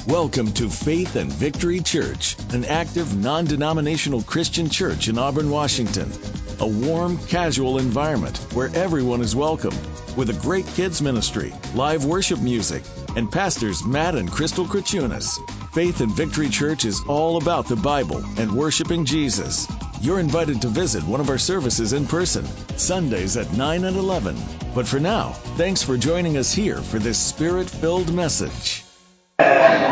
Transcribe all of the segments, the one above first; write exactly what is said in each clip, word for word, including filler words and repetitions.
Welcome to Faith and Victory Church, an active, non-denominational Christian church in Auburn, Washington. A warm, casual environment where everyone is welcome, with a great kids ministry, live worship music, and pastors Matt and Crystal Krachunas. Faith and Victory Church is all about the Bible and worshiping Jesus. You're invited to visit one of our services in person, Sundays at nine and eleven. But for now, thanks for joining us here for this Spirit-filled message. All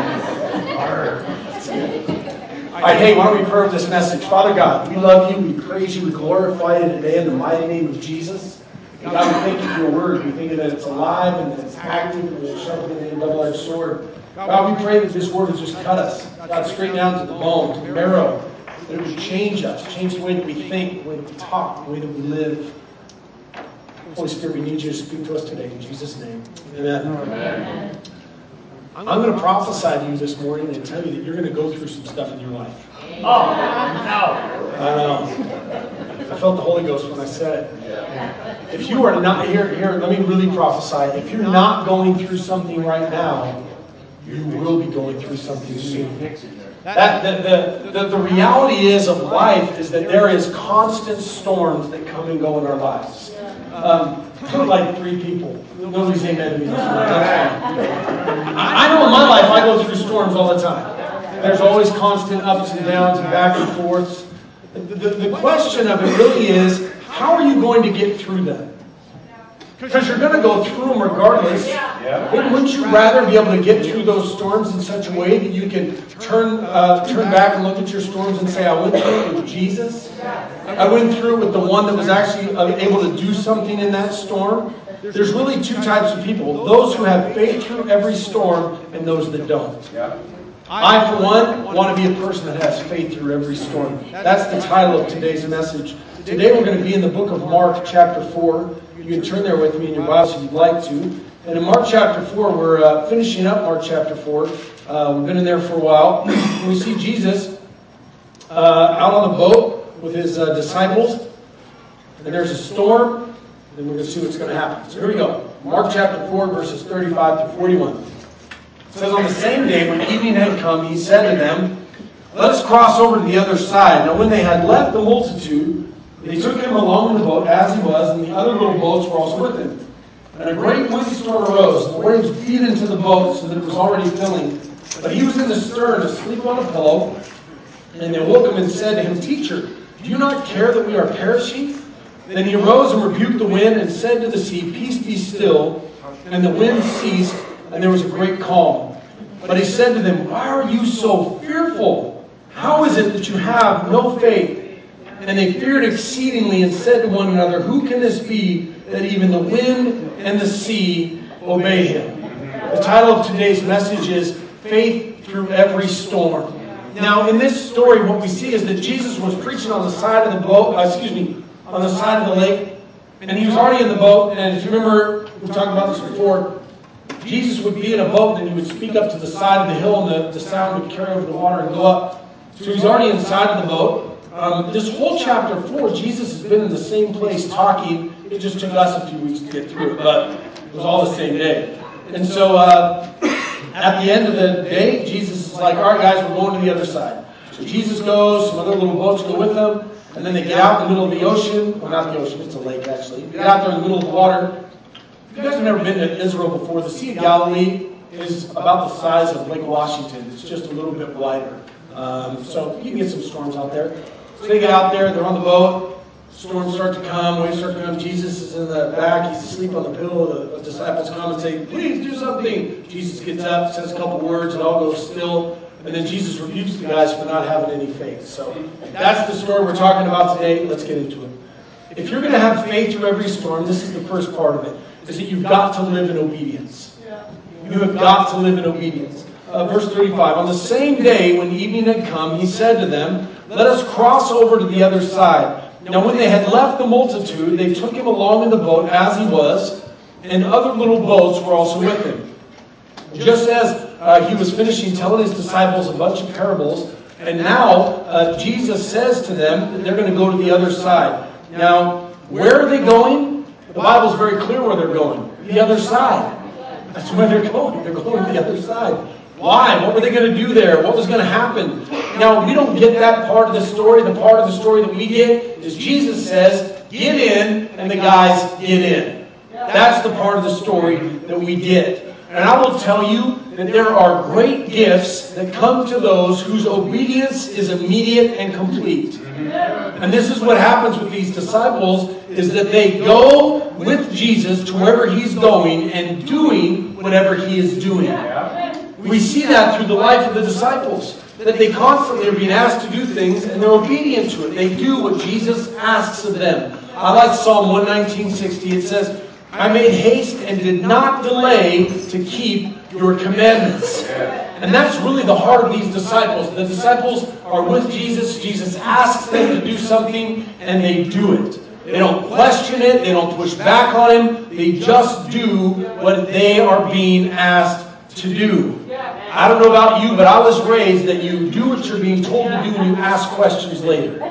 right, hey, why don't we pray over this message? Father God, we love you, we praise you, we glorify you today in the mighty name of Jesus. And God, we thank you for your word. We thank you that it's alive and that it's active and it's sharper than any double-edged sword. God, we pray that this word would just cut us, God, straight down to the bone, to the marrow, that it would change us, change the way that we think, the way that we talk, the way that we live. Holy Spirit, we need you to speak to us today. In Jesus' name, amen. Amen. I'm going to prophesy to you this morning and tell you that you're going to go through some stuff in your life. Oh, no. I know. I felt the Holy Ghost when I said it. If you are not, here, here, let me really prophesy. If you're not going through something right now, you will be going through something soon. That, the, the, the, the reality is of life is that there is constant storms that come and go in our lives. Um, like three people. Nobody's amen to me this morning. That's fine. I know in my life I go through storms all the time. There's always constant ups and downs and back and forths. The, the, the question of it really is, how are you going to get through them? Because you're going to go through them regardless. Wouldn't you rather be able to get through those storms in such a way that you can turn uh, turn back and look at your storms and say, I went through it with Jesus. I went through it with the one that was actually able to do something in that storm. There's really two types of people. Those who have faith through every storm and those that don't. I, for one, want to be a person that has faith through every storm. That's the title of today's message. Today we're going to be in the book of Mark, chapter four. You can turn there with me in your Bibles if you'd like to. And in Mark chapter four, we're uh, finishing up Mark chapter four. Uh, we've been in there for a while. And we see Jesus uh, out on the boat with his uh, disciples. And there's a storm. And we're going to see what's going to happen. So here we go. Mark chapter four, verses thirty-five to forty-one. It says, on the same day when evening had come, he said to them, let us cross over to the other side. Now when they had left the multitude, they took him along in the boat as he was, and the other little boats were also with him. And a great windstorm arose, and the waves beat into the boat so that it was already filling. But he was in the stern, asleep on a pillow. And they woke him and said to him, Teacher, do you not care that we are perishing? Then he arose and rebuked the wind and said to the sea, Peace, be still. And the wind ceased, and there was a great calm. But he said to them, Why are you so fearful? How is it that you have no faith? And they feared exceedingly and said to one another, Who can this be that even the wind and the sea obey him? The title of today's message is Faith Through Every Storm. Now, in this story, what we see is that Jesus was preaching on the side of the boat, uh, excuse me, on the side of the lake, and he was already in the boat. And if you remember, we talked about this before, Jesus would be in a boat and he would speak up to the side of the hill, and the, the sound would carry over the water and go up. So he's already inside of the boat. Um, this whole chapter four, Jesus has been in the same place talking. It just took us a few weeks to get through it, but it was all the same day. And so uh, at the end of the day, Jesus is like, all right, guys, we're going to the other side. So Jesus goes, some other little boats go with him, and then they get out in the middle of the ocean. Well, not the ocean, it's a lake, actually. They get out there in the middle of the water. If you guys have never been to Israel before, the Sea of Galilee is about the size of Lake Washington. It's just a little bit wider. Um, so you can get some storms out there. So they get out there, they're on the boat, storms start to come, waves start to come, Jesus is in the back, he's asleep on the pillow, the disciples come and say, please do something. Jesus gets up, says a couple words, it all goes still, and then Jesus rebukes the guys for not having any faith. So that's the story we're talking about today. Let's get into it. If you're going to have faith through every storm, this is the first part of it, is that you've got to live in obedience. You have got to live in obedience. Uh, verse thirty-five, on the same day when evening had come, he said to them, let us cross over to the other side. Now when they had left the multitude, they took him along in the boat as he was, and other little boats were also with him. Just as uh, he was finishing telling his disciples a bunch of parables, and now uh, Jesus says to them that they're going to go to the other side. Now, where are they going? The Bible's very clear where they're going. The other side. That's where they're going. They're going to the other side. Why? What were they going to do there? What was going to happen? Now, we don't get that part of the story. The part of the story that we get is Jesus says, get in, and the guys get in. That's the part of the story that we get. And I will tell you that there are great gifts that come to those whose obedience is immediate and complete. And this is what happens with these disciples, is that they go with Jesus to wherever He's going and doing whatever He is doing. We see that through the life of the disciples, that they constantly are being asked to do things and they're obedient to it. They do what Jesus asks of them. I like Psalm one nineteen sixty. It says, I made haste and did not delay to keep your commandments. And that's really the heart of these disciples. The disciples are with Jesus. Jesus asks them to do something and they do it. They don't question it. They don't push back on Him. They just do what they are being asked to do. I don't know about you, but I was raised that you do what you're being told to do and you ask questions later.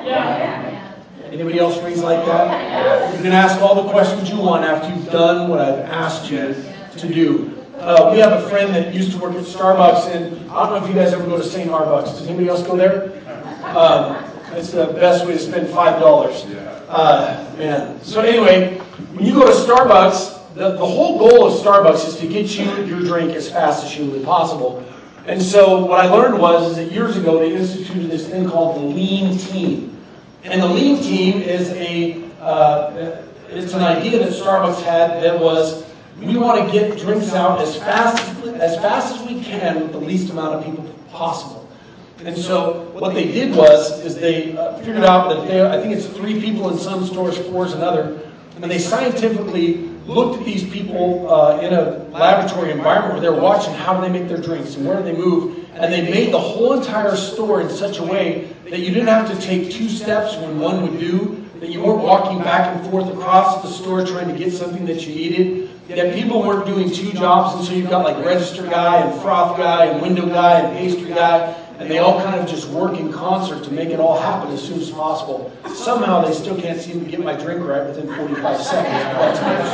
Anybody else raised like that? You can ask all the questions you want after you've done what I've asked you to do. Uh, we have a friend that used to work at Starbucks, and I don't know if you guys ever go to Saint Starbucks. Does anybody else go there? Um, it's the best way to spend five dollars. Uh, man. So anyway, when you go to Starbucks, the, the whole goal of Starbucks is to get you your drink as fast as humanly possible. And so what I learned was is that years ago they instituted this thing called the Lean Team. And the Lean Team is a uh, it's an idea that Starbucks had that was, we want to get drinks out as fast as, as fast as we can with the least amount of people possible. And so what they did was is they uh, figured out that they, I think it's three people in some stores, four is another, and they scientifically looked at these people uh, in a laboratory environment where they're watching how do they make their drinks and where do they move, and they made the whole entire store in such a way that you didn't have to take two steps when one would do, that you weren't walking back and forth across the store trying to get something that you needed, that people weren't doing two jobs, and so you've got like register guy and froth guy and window guy and pastry guy, and they all kind of just work in concert to make it all happen as soon as possible. Somehow they still can't seem to get my drink right within forty-five seconds, but that's another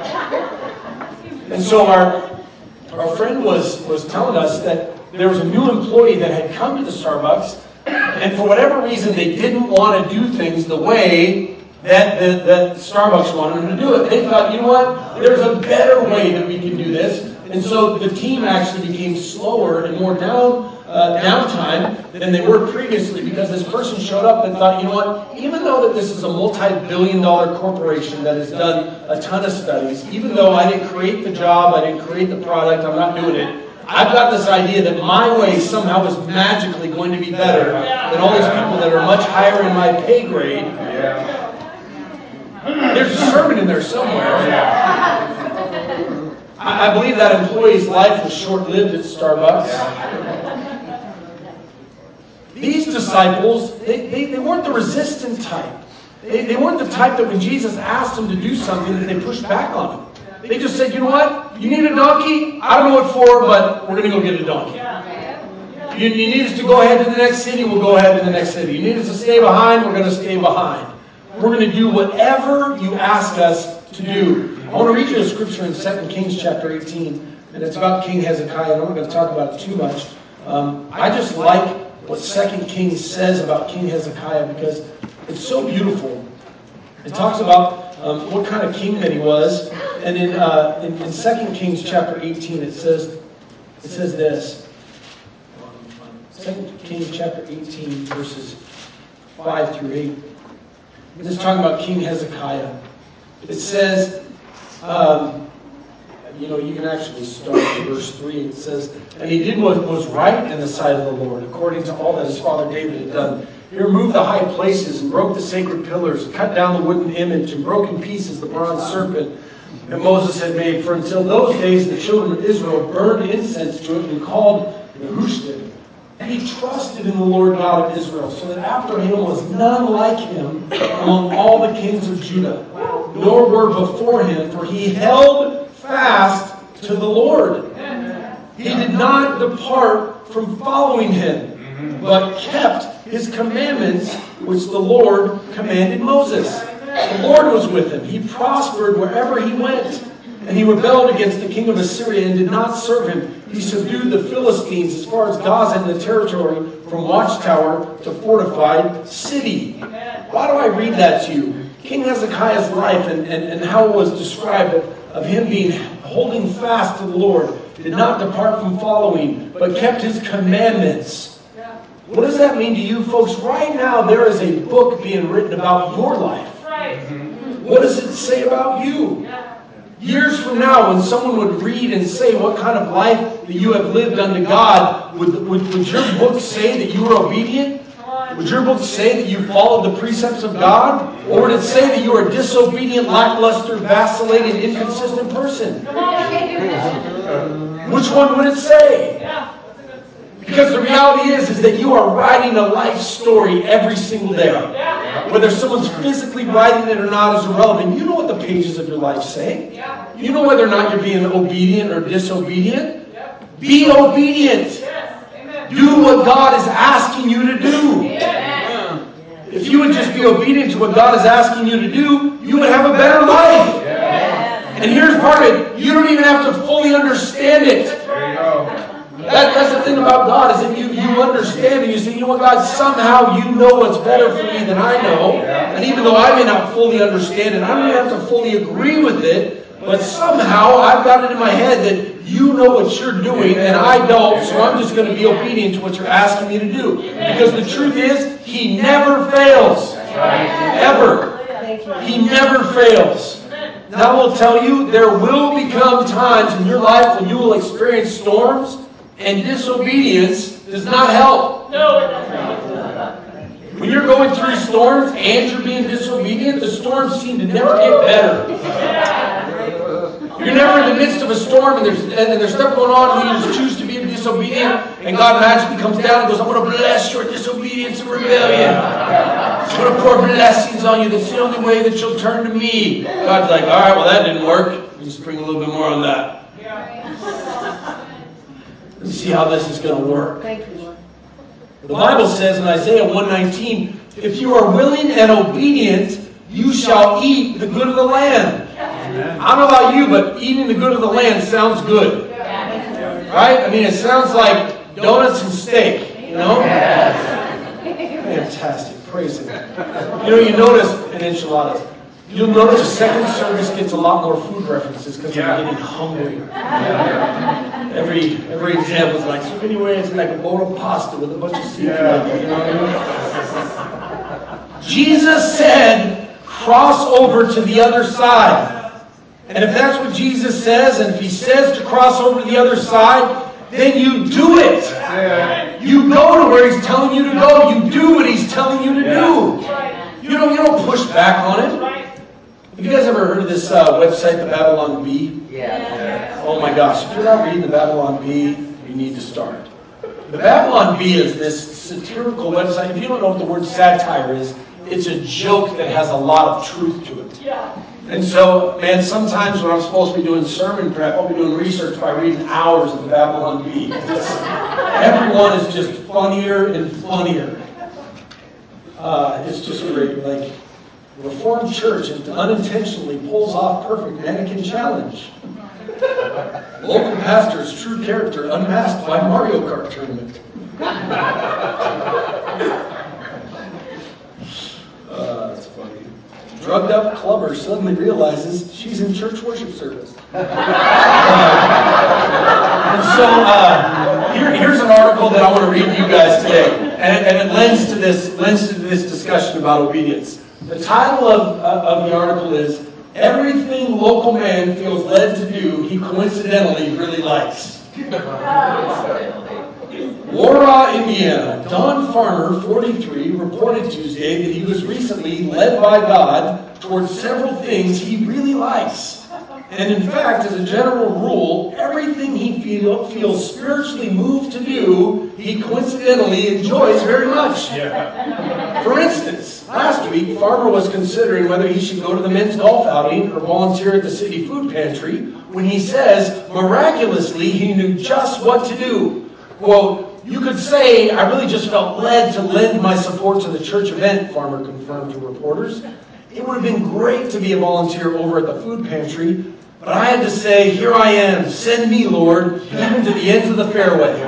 story. And so our our friend was, was telling us that there was a new employee that had come to the Starbucks, and for whatever reason they didn't want to do things the way that, that, that Starbucks wanted them to do it. They thought, you know what, there's a better way that we can do this. And so the team actually became slower and more down uh, downtime than they were previously, because this person showed up and thought, you know what, even though that this is a multi-billion dollar corporation that has done a ton of studies, even though I didn't create the job, I didn't create the product, I'm not doing it, I've got this idea that my way somehow is magically going to be better than all these people that are much higher in my pay grade. There's a sermon in there somewhere. I believe that employee's life was short-lived at Starbucks. These disciples, they, they, they weren't the resistant type. They, they weren't the type that when Jesus asked them to do something that they pushed back on him. They just said, you know what? You need a donkey? I don't know what for, but we're going to go get a donkey. You, you need us to go ahead to the next city? We'll go ahead to the next city. You need us to stay behind? We're going to stay behind. We're going to do whatever you ask us to do. I want to read you a scripture in Second Kings chapter eighteen, and it's about King Hezekiah. I'm not going to talk about it too much. Um, I just like what Second Kings says about King Hezekiah because it's so beautiful. It talks about um, what kind of king that he was, and in, uh, in, in Second Kings chapter eighteen, it says it says this. Second Kings chapter eighteen, verses five through eight. This is talking about King Hezekiah. It says, um, you know, you can actually start in verse three. It says, and he did what was right in the sight of the Lord, according to all that his father David had done. He removed the high places and broke the sacred pillars, cut down the wooden image, and broke in pieces the bronze serpent that Moses had made. For until those days the children of Israel burned incense to it and called Nehushtan. And he trusted in the Lord God of Israel, so that after him was none like him among all the kings of Judah, nor were before him, for he held fast to the Lord. He did not depart from following him, but kept his commandments, which the Lord commanded Moses. The Lord was with him. He prospered wherever he went. And he rebelled against the king of Assyria and did not serve him. He subdued the Philistines as far as Gaza and the territory from watchtower to fortified city. Why do I read that to you? King Hezekiah's life and, and, and how it was described of him being holding fast to the Lord, did not depart from following, but kept his commandments. What does that mean to you folks? Right now there is a book being written about your life. What does it say about you? Years from now, when someone would read and say what kind of life that you have lived unto God, would, would, would your book say that you were obedient? Would your book say that you followed the precepts of God? Or would it say that you are a disobedient, lackluster, vacillating, inconsistent person? Which one would it say? Because the reality is, is that you are writing a life story every single day. Whether someone's physically writing it or not is irrelevant. You know what the pages of your life say. You know whether or not you're being obedient or disobedient. Be obedient. Do what God is asking you to do. If you would just be obedient to what God is asking you to do, you would have a better life. And here's part of it. You don't even have to fully understand it. That, that's the thing about God, is that you, you understand and you say, you know what, God, somehow you know what's better for me than I know. And even though I may not fully understand it, I don't even have to fully agree with it, but somehow I've got it in my head that you know what you're doing and I don't, so I'm just going to be obedient to what you're asking me to do. Because the truth is, He never fails. Ever. He never fails. Now I will tell you, there will become times in your life when you will experience storms, and disobedience does not help. When you're going through storms and you're being disobedient, the storms seem to never get better. You're never in the midst of a storm and there's, and there's stuff going on and you just choose to be disobedient, and God magically comes down and goes, I'm going to bless your disobedience and rebellion. I'm going to pour blessings on you. That's the only way that you'll turn to me. God's like, all right, well that didn't work. Just bring a little bit more on that. Let's see how this is going to work. Thank you, Lord. The Bible says in Isaiah one nineteen, if you are willing and obedient, you shall eat the good of the land. I don't know about you, but eating the good of the land sounds good. Right? I mean, it sounds like donuts and steak, you know? Fantastic. Praise Him. You know, you notice in enchiladas, you'll notice the second service gets a lot more food references because they're getting hungry. Every every example is like, so anyway, it's like a bowl of pasta with a bunch of seafood. You know what I mean? Jesus said, cross over to the other side. And if that's what Jesus says, and if He says to cross over to the other side, then you do it. You go to where He's telling you to go. You do what He's telling you to do. You don't, you don't push back on it. Have you guys ever heard of this uh, website, the Babylon Bee? Yeah. Oh my gosh, if you're not reading the Babylon Bee, you need to start. The Babylon Bee is this satirical website. If you don't know what the word satire is, it's a joke that has a lot of truth to it. And so, man, sometimes when I'm supposed to be doing sermon prep, I'll be doing research by reading hours of the Babylon Bee. Everyone is just funnier and funnier. Uh, it's just great. Like, Reformed Church unintentionally pulls off perfect mannequin challenge. Local pastor's true character unmasked by Mario Kart tournament. Uh, that's funny. Drugged up clubber suddenly realizes she's in church worship service. Uh, and so uh, here, here's an article that I want to read to you guys today, and, and it lends to this lends to this discussion about obedience. The title of, uh, of the article is, Everything Local Man Feels Led to Do, He Coincidentally Really Likes. Laura, Indiana. Don Farmer, forty-three, reported Tuesday that he was recently led by God towards several things he really likes. And in fact, as a general rule, everything he feel, feels spiritually moved to do, he coincidentally enjoys very much. Yeah. For instance, last week, Farmer was considering whether he should go to the men's golf outing or volunteer at the city food pantry when he says, miraculously, he knew just what to do. Quote, you could say, I really just felt led to lend my support to the church event, Farmer confirmed to reporters. It would have been great to be a volunteer over at the food pantry, But I had to say, here I am, send me, Lord, even to the ends of the fairway.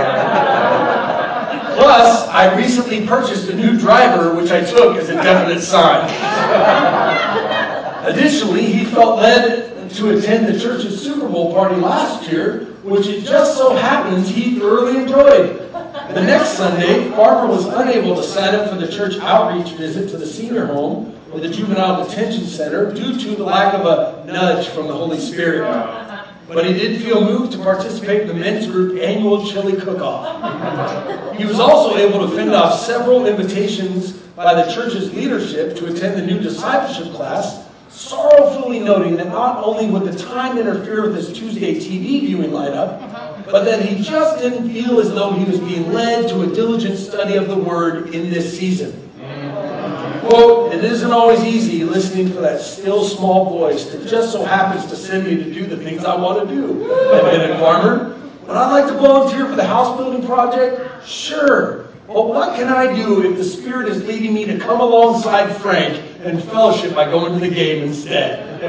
Plus, I recently purchased a new driver, which I took as a definite sign. Additionally, he felt led to attend the church's Super Bowl party last year, which it just so happens he thoroughly enjoyed. The next Sunday, Farmer was unable to sign up for the church outreach visit to the senior home or the juvenile detention center due to the lack of a nudge from the Holy Spirit. But he did feel moved to participate in the men's group annual chili cook-off. He was also able to fend off several invitations by the church's leadership to attend the new discipleship class, sorrowfully noting that not only would the time interfere with his Tuesday T V viewing lineup, but that he just didn't feel as though he was being led to a diligent study of the Word in this season. Quote, it isn't always easy listening for that still small voice that just so happens to send me to do the things I want to do. Admitted Farmer. Would I like to volunteer for the house building project? Sure. But what can I do if the Spirit is leading me to come alongside Frank and fellowship by going to the game instead?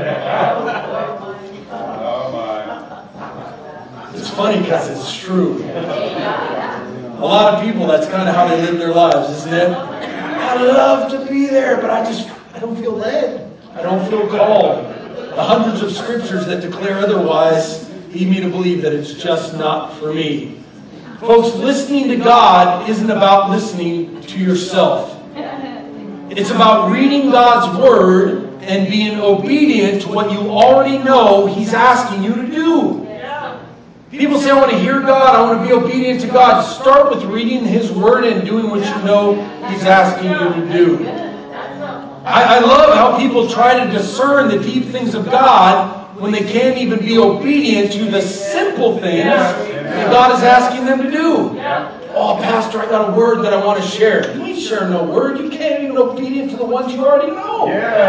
It's funny because it's true. A lot of people, that's kind of how they live their lives, isn't it? I love to be there, but I just, I don't feel led. I don't feel called. The hundreds of scriptures that declare otherwise lead me to believe that it's just not for me. Folks, listening to God isn't about listening to yourself. It's about reading God's Word and being obedient to what you already know He's asking you to do. People say, I want to hear God, I want to be obedient to God. Start with reading His Word and doing what you know He's asking you to do. I, I love how people try to discern the deep things of God when they can't even be obedient to the simple things that God is asking them to do. Oh, Pastor, I got a word that I want to share. You ain't sharing no word. You can't even be obedient to the ones you already know.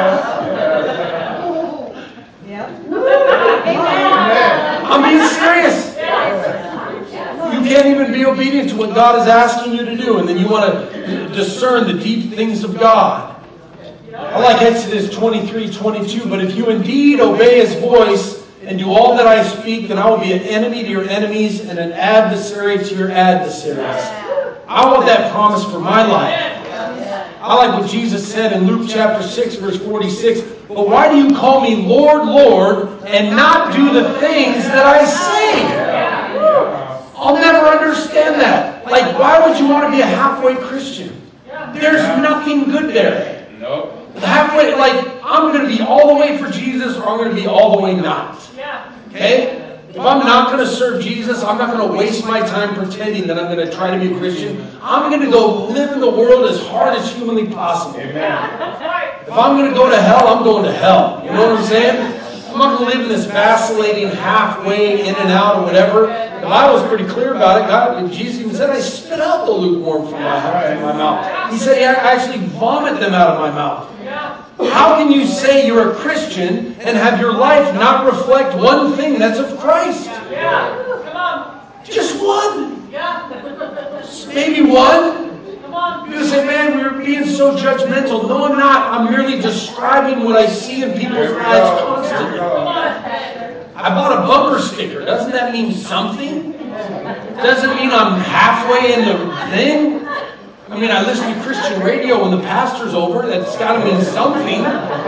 I'm being serious. You can't even be obedient to what God is asking you to do, and then you want to discern the deep things of God. I like Exodus twenty-three twenty-two, but if you indeed obey His voice and do all that I speak, then I will be an enemy to your enemies and an adversary to your adversaries. I want that promise for my life. I like what Jesus said in Luke chapter six, verse forty-six. But why do you call me Lord, Lord, and not do the things that I say? I'll never understand that. Like, why would you want to be a halfway Christian? There's nothing good there. Nope. Halfway, like, I'm going to be all the way for Jesus or I'm going to be all the way not. Okay? If I'm not going to serve Jesus, I'm not going to waste my time pretending that I'm going to try to be a Christian. I'm going to go live in the world as hard as humanly possible. Amen. If I'm going to go to hell, I'm going to hell. You know what I'm saying? I'm not going to live in this vacillating halfway in and out or whatever. The Bible's pretty clear about it. God, Jesus even said, I spit out the lukewarm from my, from my mouth. He said, I actually vomit them out of my mouth. How can you say you're a Christian and have your life not reflect one thing that's of Christ? Yeah. Come on. Just one. Yeah. Maybe one. Come on. You say, man, we're being so judgmental. No, I'm not. I'm merely describing what I see in people's lives constantly. Come on. I bought a bumper sticker. Doesn't that mean something? Doesn't mean I'm halfway in the thing? I mean, I listen to Christian radio when the pastor's over. That's got to mean something.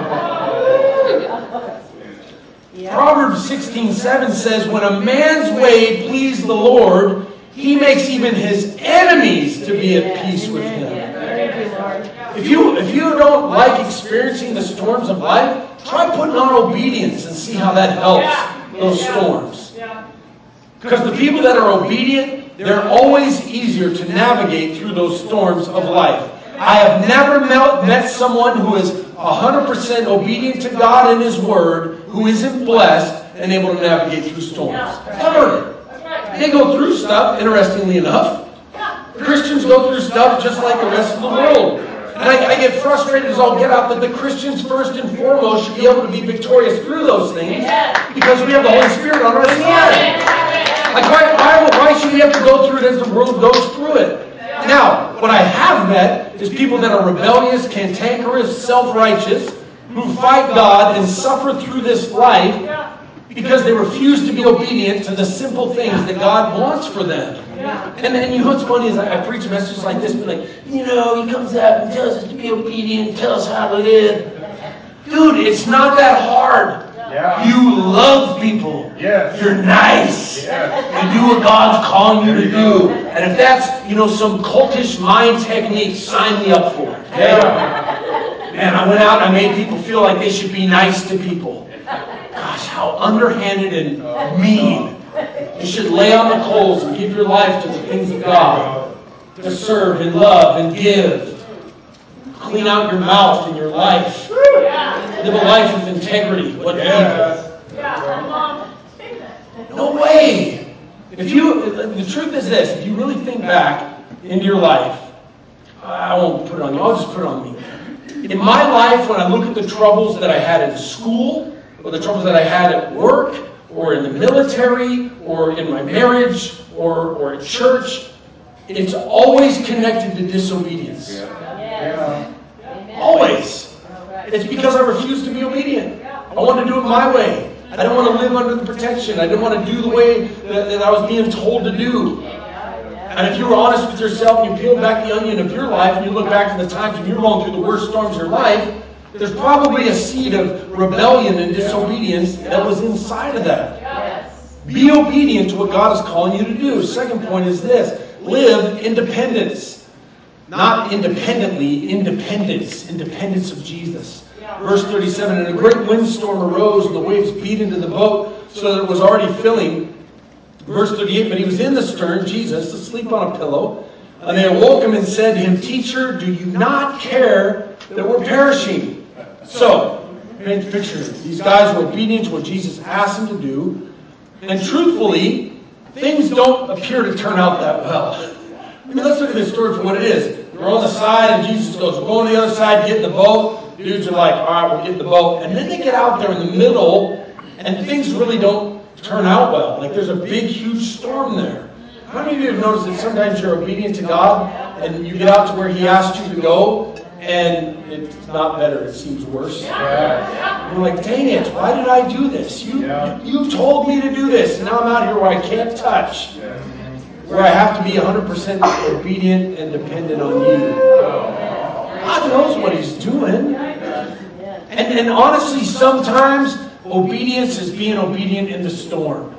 Proverbs sixteen seven says, when a man's way please the Lord, He makes even his enemies to be at peace with him. If you, if you don't like experiencing the storms of life, try putting on obedience and see how that helps those storms. Because the people that are obedient, they're always easier to navigate through those storms of life. I have never met, met someone who is one hundred percent obedient to God and His Word who isn't blessed and able to navigate through storms. Ever. They go through stuff, interestingly enough. Christians go through stuff just like the rest of the world. And I, I get frustrated as all get out that the Christians first and foremost should be able to be victorious through those things because we have the Holy Spirit on our side. Like, why, why, why should we have to go through it as the world goes through it? Now, what I have met is people that are rebellious, cantankerous, self-righteous, who fight God and suffer through this life Because they refuse to be obedient to the simple things that God wants for them. And then, you know what's funny is I, I preach messages like this, but like, you know, he comes up and tells us to be obedient, tells us how to live. Dude, it's not that hard. Yeah. You love people. Yes. You're nice. Yes. You do what God's calling you to do. And if that's, you know, some cultish mind technique, sign me up for it. Okay? Yeah. Man, I went out and I made people feel like they should be nice to people. Gosh, how underhanded and mean. You should lay on the coals and give your life to the things of God. To serve and love and give. Clean out your mouth and your life. Live a life with integrity. What people? No way. If you, the truth is this, if you really think back into your life, I won't put it on you, I'll just put it on me. In my life, when I look at the troubles that I had in school, or the troubles that I had at work, or in the military, or in my marriage, or, or at church, it's always connected to disobedience. Yeah. Always. It's because I refused to be obedient. I wanted to do it my way. I didn't want to live under the protection. I didn't want to do the way that, that I was being told to do. And if you were honest with yourself and you peeled back the onion of your life and you look back to the times when you were going through the worst storms of your life, there's probably a seed of rebellion and disobedience that was inside of that. Be obedient to what God is calling you to do. Second point is this. Live independence. Not independently, independence. Independence of Jesus. Verse thirty-seven, and a great windstorm arose and the waves beat into the boat so that it was already filling. Verse thirty-eight, but he was in the stern, Jesus, asleep on a pillow. And they awoke him and said to him, Teacher, do you not care that we're perishing? So, paint the picture. These guys were obedient to what Jesus asked them to do. And truthfully, things don't appear to turn out that well. I mean, let's look at this story for what it is. They're on the side and Jesus goes, we're going to the other side, get in the boat. Dudes are like, all right, we'll get in the boat. And then they get out there in the middle and things really don't turn out well. Like there's a big, huge storm there. How many of you have noticed that sometimes you're obedient to God and you get out to where He asked you to go and it's not better, it seems worse? Yeah. You're like, dang it, why did I do this? You, yeah. you, you told me to do this. And now I'm out here where I can't touch. Yeah. Where I have to be one hundred percent obedient and dependent on you. God knows what He's doing. And, and honestly, sometimes obedience is being obedient in the storm.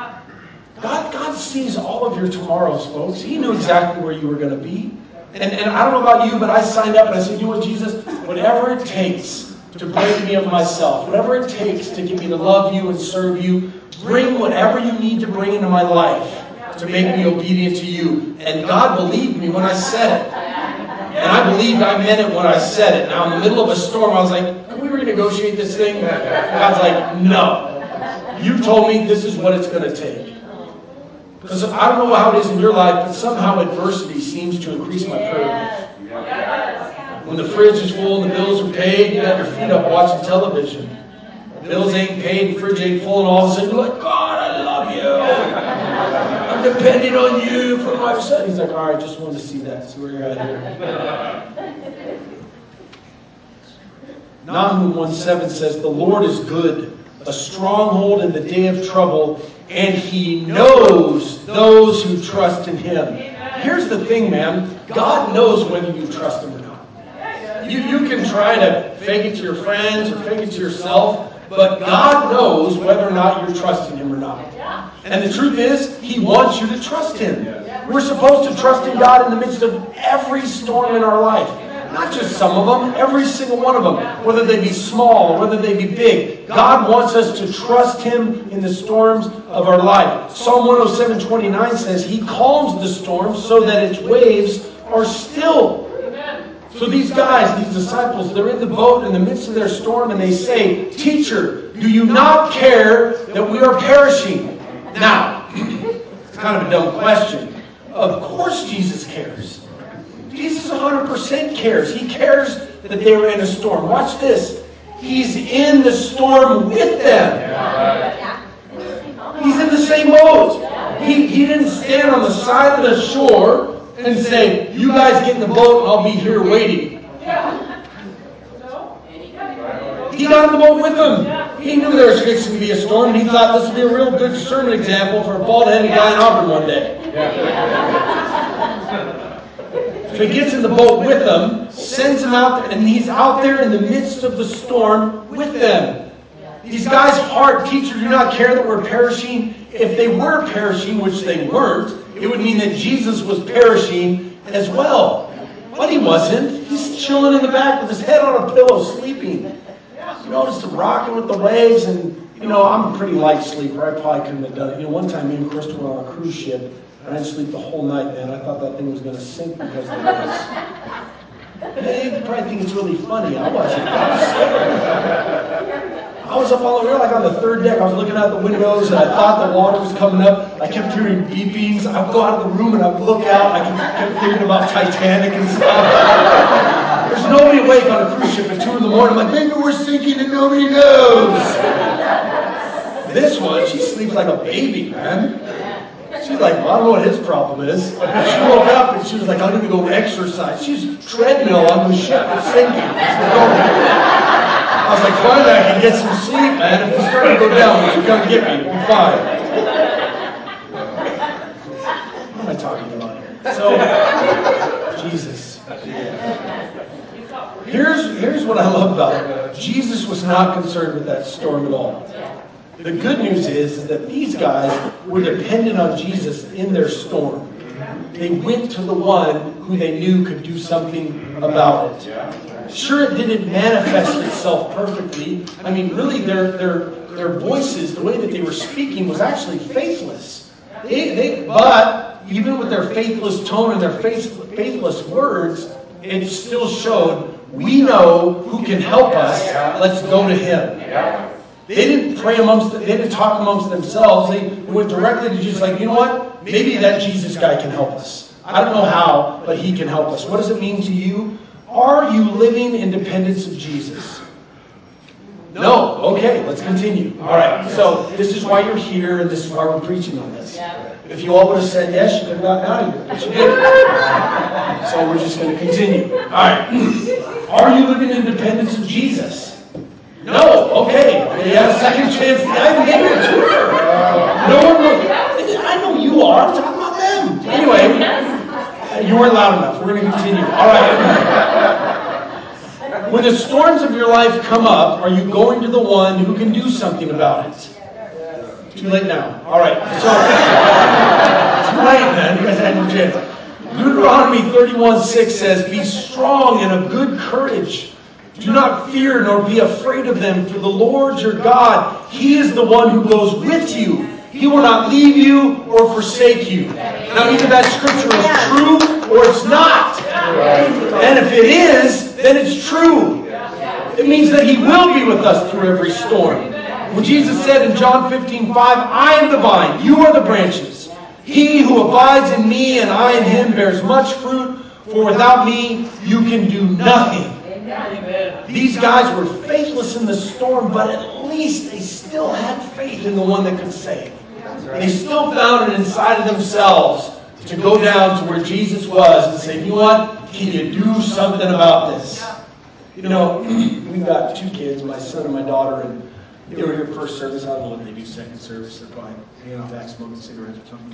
God, God sees all of your tomorrows, folks. He knew exactly where you were going to be. And, and I don't know about you, but I signed up and I said, you know what, Jesus? Whatever it takes to break me of myself, whatever it takes to get me to love you and serve you, bring whatever you need to bring into my life to make me obedient to you. And God believed me when I said it. And I believed I meant it when I said it. Now, in the middle of a storm, I was like, can we renegotiate this thing? God's like, no. You told me this is what it's going to take. Because I don't know how it is in your life, but somehow adversity seems to increase my courage. When the fridge is full and the bills are paid, you got your feet up watching television. Bills ain't paid, the fridge ain't full, and all of a sudden you're like, God, I love you. I'm depending on you for my son. He's like, all right, just wanted to see that. See where you're at here. Nahum one seven says, the Lord is good, a stronghold in the day of trouble, and He knows those who trust in Him. Here's the thing, man. God knows whether you trust Him or not. You, you can try to fake it to your friends or fake it to yourself, but God knows whether or not you're trusting Him or not. And the truth is, He wants you to trust Him. We're supposed to trust in God in the midst of every storm in our life. Not just some of them, every single one of them. Whether they be small or whether they be big. God wants us to trust Him in the storms of our life. Psalm one oh seven twenty-nine says, He calms the storm so that its waves are still. So these guys, these disciples, they're in the boat in the midst of their storm and they say, Teacher, do you not care that we are perishing? Now, it's kind of a dumb question. Of course Jesus cares. Jesus one hundred percent cares. He cares that they were in a storm. Watch this. He's in the storm with them. He's in the same boat. He, he didn't stand on the side of the shore and say, you guys get in the boat and I'll be here waiting. He got in the boat with them. he knew there was fixing to be a storm, and he thought this would be a real good sermon example for a bald-headed guy in Auburn one day. So he gets in the boat with them, sends them out there, and he's out there in the midst of the storm with them. These guys' heart, teacher, do not care that we're perishing. If they were perishing, which they weren't, it would mean that Jesus was perishing as well. But he wasn't. He's chilling in the back with his head on a pillow, sleeping. You notice the rocking with the waves, and, you know, I'm a pretty light sleeper. I probably couldn't have done it. You know, one time me and Krista were on a cruise ship, and I didn't sleep the whole night, man. I thought that thing was going to sink because of the waves. You probably think it's really funny. I wasn't. I was scared. I was up on the, like on the third deck. I was looking out the windows, and I thought the water was coming up. I kept hearing beepings. I would go out of the room, and I would look out, and I kept thinking about Titanic and stuff. There's nobody awake on a cruise ship at two in the morning. I'm like, maybe we're sinking, and nobody knows. This one, she sleeps like a baby, man. She's like, well, I don't know what his problem is. She woke up and she was like, I'm going to go exercise. She's treadmill on the ship. It's sinking. I was like, finally, I can get some sleep, man. If we start to go down, you come get me. We'll be fine. What am I talking about here? So, Jesus. Here's, here's what I love about it. Jesus was not concerned with that storm at all. The good news is, is that these guys were dependent on Jesus in their storm. They went to the one who they knew could do something about it. Sure, it didn't manifest itself perfectly. I mean, really, their their their voices, the way that they were speaking, was actually faithless. They, they, but even with their faithless tone and their faithless words, it still showed, we know who can help us. Let's go to him. They didn't pray amongst, they didn't talk amongst themselves. They went directly to Jesus, like, you know what? Maybe that Jesus guy can help us. I don't know how, but he can help us. What does it mean to you? Are you living in dependence of Jesus? No. Okay, let's continue. All right, so this is why you're here, and this is why we're preaching on this. If you all would have said yes, you could have gotten out of here, but you didn't. So we're just going to continue. All right. Are you living in dependence of Jesus? No. Okay. You have a second chance. I haven't given it to her. No one will. I know you are. I'm talking about them. Anyway, you weren't loud enough. We're going to continue. All right. When the storms of your life come up, are you going to the one who can do something about it? Too late now. All right. So, too late, man. You guys had no chance. Deuteronomy thirty-one six says, be strong and of good courage. Do not fear nor be afraid of them, for the Lord your God, he is the one who goes with you. He will not leave you or forsake you. Now, either that scripture is true or it's not. And if it is, then it's true. It means that he will be with us through every storm. When Jesus said in John fifteen five, I am the vine, you are the branches. He who abides in me and I in him bears much fruit, for without me you can do nothing. These guys were faithless in the storm, but at least they still had faith in the one that could save. They still found it inside of themselves to go down to where Jesus was and say, you know what? Can you do something about this? You know, we've got two kids, my son and my daughter, and they were here first service. I don't know what they do second service. They're probably hanging out back smoking cigarettes or something.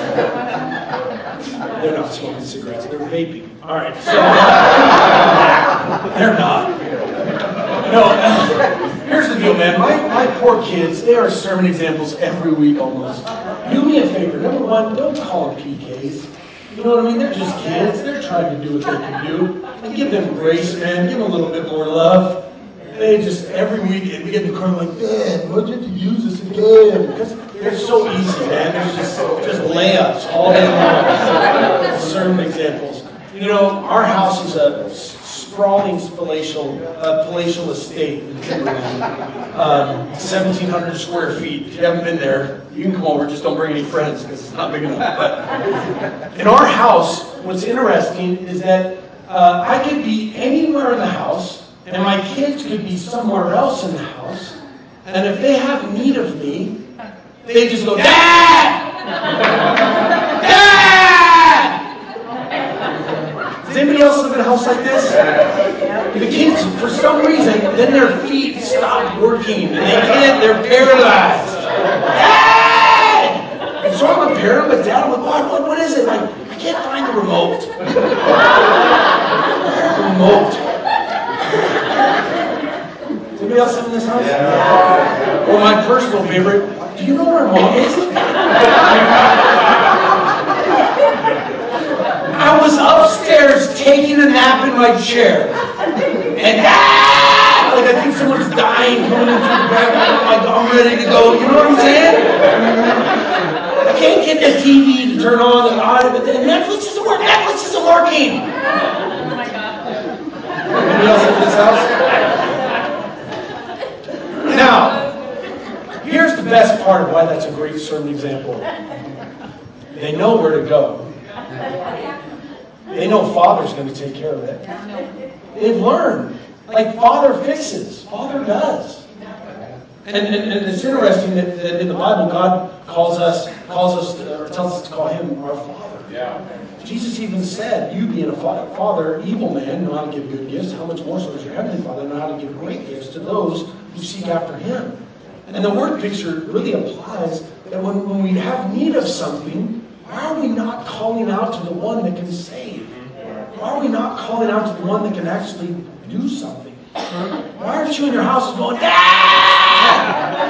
They're not smoking cigarettes. They're vaping. All right. So they're not. No. Here's the deal, man. My, my poor kids, they are sermon examples every week almost. Do me a favor. Number one, don't call them P Ks. You know what I mean? They're just kids. They're trying to do what they can do. And give them grace, man. Give them a little bit more love. They just, every weekend, we get in the car like, Dad, why'd you have to use this again? Because they're so easy, man. There's just, just layups all day long. Sermon examples. You know, our house is a sprawling palatial, uh, palatial estate in Timberland. Um, seventeen hundred square feet. If you haven't been there, you can come over. Just don't bring any friends because it's not big enough. But in our house, what's interesting is that uh, I could be anywhere in the house, and my kids could be somewhere else in the house, and if they have need of me, they just go, Dad! Dad! Does anybody else live in a house like this? The kids, for some reason, then their feet stop working and they can't, they're paralyzed. Dad! And so I'm a parent, I'm a dad, I'm like, what, what, what is it? Like, I can't find the remote. The remote. Anybody else live in this house? Yeah. Or my personal favorite, do you know where mom is? I was upstairs taking a nap in my chair. And ah! Like I think someone's dying coming into the background. I'm like, I'm ready to go. You know what I'm saying? I can't get the T V to turn on and on, but then Netflix isn't working. Netflix isn't working. Oh my God. Anybody else in this house? Now, here's the best part of why that's a great sermon example. They know where to go. They know Father's going to take care of it. They've learned. Like Father fixes. Father does. And, and, and it's interesting that, that in the Bible, God calls us, calls us, to, or tells us to call Him our Father. Yeah. Jesus even said, you being a father, evil man, know how to give good gifts. How much more so does your Heavenly Father know how to give great gifts to those who seek after Him? And the word picture really applies that when, when we have need of something, why are we not calling out to the one that can save? Why are we not calling out to the one that can actually do something? Why aren't you in your house going, Dad?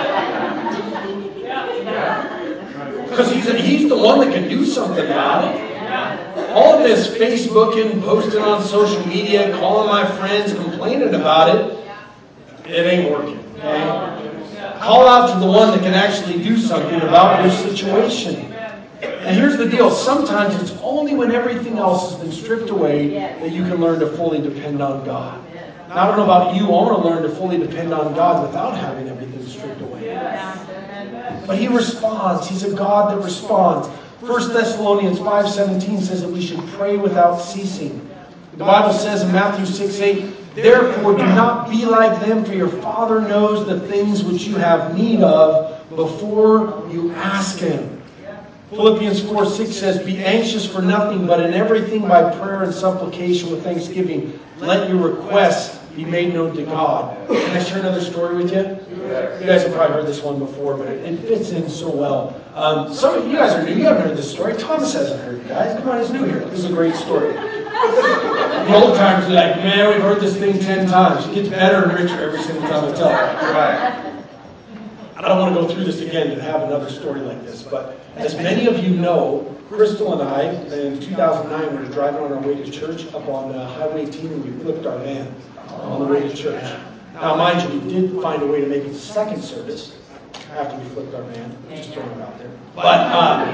Because he's, he's the one that can do something about it. All of this Facebooking, posting on social media, calling my friends, complaining about it, it ain't working. Okay? Call out to the one that can actually do something about your situation. And here's the deal. Sometimes it's only when everything else has been stripped away that you can learn to fully depend on God. Now, I don't know about you. I want to learn to fully depend on God without having everything stripped away. But He responds. He's a God that responds. First Thessalonians five seventeen says that we should pray without ceasing. The Bible says in Matthew six eight, therefore do not be like them, for your Father knows the things which you have need of before you ask Him. Philippians four six says, be anxious for nothing, but in everything by prayer and supplication with thanksgiving, let your requests be made known to God. Can I share another story with you? You guys have probably heard this one before, but it, it fits in so well. Um, some of you guys are new. You haven't heard this story. Thomas hasn't heard it, guys. Come on, he's new here. This is a great story. The old timers are like, man, we've heard this thing ten times. It gets better and richer every single time I tell it. Right. I don't want to go through this again to have another story like this, but as many of you know, Crystal and I, in two thousand nine, we were driving on our way to church up on uh, Highway eighteen, and we flipped our van on the way to church. Now, mind you, we did find a way to make it second service after we flipped our van. Just throwing it out there. But um,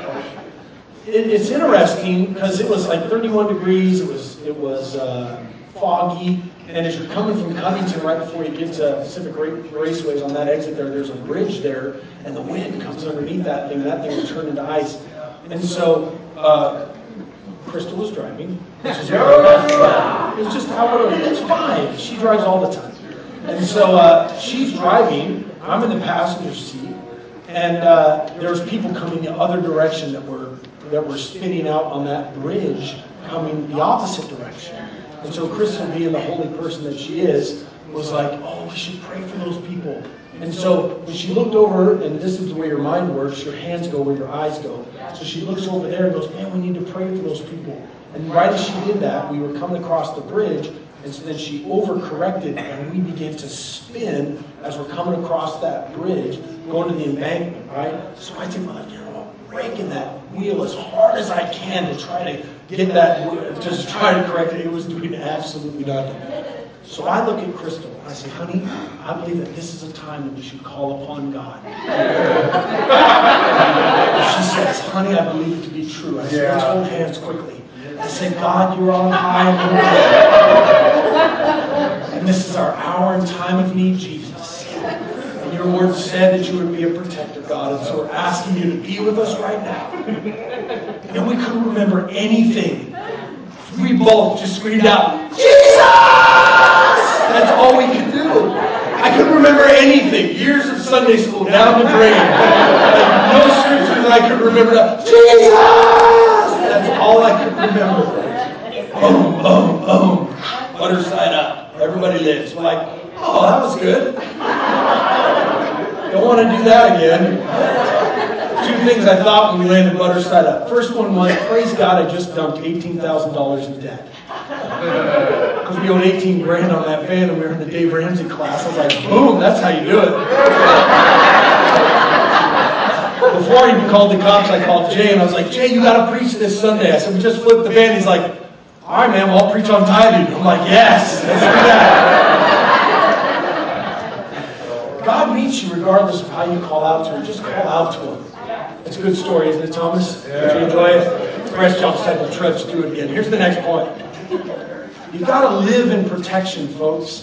it, it's interesting because it was like thirty-one degrees. It was it was uh, foggy. And as you're coming from Covington, right before you get to Pacific Raceways, on that exit there, there's a bridge there, and the wind comes underneath that thing, and that thing will turn into ice. And so, uh, Crystal was driving, which is it's just how it is. It's fine. She drives all the time. And so uh, she's driving. I'm in the passenger seat, and uh, there's people coming the other direction that were that were spinning out on that bridge, coming the opposite direction. And so Crystal, being the holy person that she is, was like, oh, we should pray for those people. And so when she looked over, and this is the way your mind works, your hands go where your eyes go. So she looks over there and goes, man, we need to pray for those people. And right as she did that, we were coming across the bridge, and so then she overcorrected, and we began to spin as we're coming across that bridge, going to the embankment, right? So I take my left hand, I'm breaking that wheel as hard as I can to try to get that, just try to correct it. It was doing absolutely nothing. So I look at Crystal and I say, honey, I believe that this is a time that we should call upon God. She says, honey, I believe it to be true. I said, let's hold hands quickly. I said, God, you're on high and and this is our hour and time of need, Jesus. And your word said that you would be a protector, God. And so we're asking you to be with us right now. And we couldn't remember anything. We both just screamed out, Jesus! That's all we could do. I couldn't remember anything. Years of Sunday school down the drain. Like, no scriptures I could remember. Jesus! That's all I could remember. Boom, boom, boom. Butter side up. Everybody lives. We're like, oh, that was good. Don't want to do that again. Two things I thought when we landed butter side up. First one was, praise God, I just dumped eighteen thousand dollars in debt. Because we owed eighteen grand on that van and we were in the Dave Ramsey class. I was like, boom, that's how you do it. Before I even called the cops, I called Jay and I was like, Jay, you got to preach this Sunday. I said, we just flipped the van. He's like, all right, man, well, I'll preach on tithing. I'm like, yes, let's do that. God meets you regardless of how you call out to Him. Just call out to Him. It's a good story, isn't it, Thomas? Did you enjoy it? Breast jump cycle trips, do it again. Here's the next point. You've got to live in protection, folks.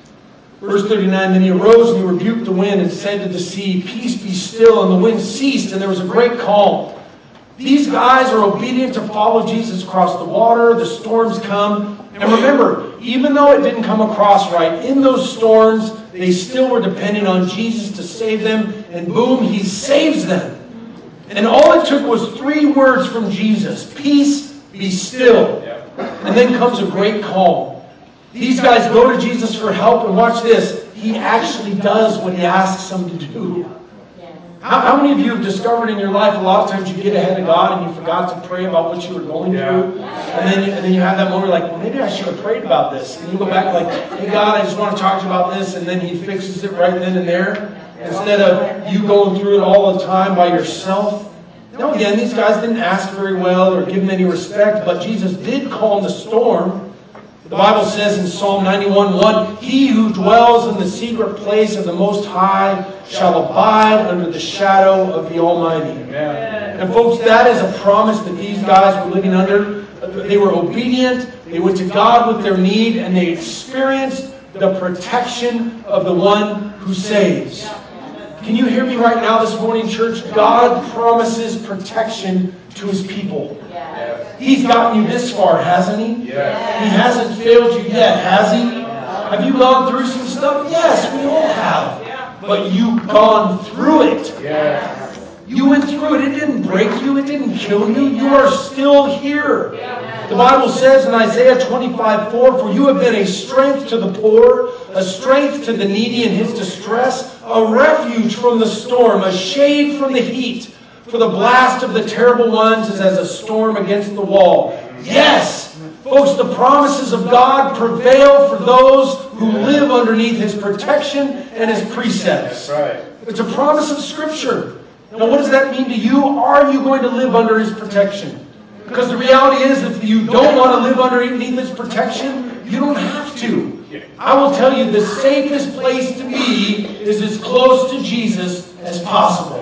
Verse thirty-nine, then he arose and he rebuked the wind and said to the sea, peace be still. And the wind ceased and there was a great calm. These guys are obedient to follow Jesus across the water. The storms come. And remember, even though it didn't come across right, in those storms, they still were depending on Jesus to save them. And boom, He saves them. And all it took was three words from Jesus. Peace, be still. And then comes a great calm. These guys go to Jesus for help, and watch this. He actually does what He asks them to do. How, how many of you have discovered in your life a lot of times you get ahead of God and you forgot to pray about what you were going through? And then you, and then you have that moment like, well, maybe I should have prayed about this. And you go back like, hey God, I just want to talk to you about this. And then He fixes it right then and there. Instead of you going through it all the time by yourself. Now again, these guys didn't ask very well or give Him any respect, but Jesus did calm the storm. The Bible says in Psalm ninety-one one, he who dwells in the secret place of the Most High shall abide under the shadow of the Almighty. Amen. And folks, that is a promise that these guys were living under. They were obedient. They went to God with their need, and they experienced the protection of the one who saves. Can you hear me right now this morning, church? God promises protection to His people. He's gotten you this far, hasn't He? Yes. He hasn't failed you yet, has He? Have you gone through some stuff? Yes, we all have. But you've gone through it. Yes. You went through it. It didn't break you. It didn't kill you. You are still here. The Bible says in Isaiah twenty-five four, for you have been a strength to the poor, a strength to the needy in his distress, a refuge from the storm, a shade from the heat. For the blast of the terrible ones is as a storm against the wall. Yes, folks, the promises of God prevail for those who live underneath His protection and His precepts. It's a promise of Scripture. Now, what does that mean to you? Are you going to live under His protection? Because the reality is, if you don't want to live underneath His protection, you don't have to. I will tell you, the safest place to be is as close to Jesus as possible.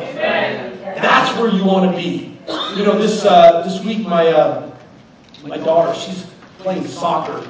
That's where you want to be. You know, this uh, this week, my uh, my daughter, she's playing soccer.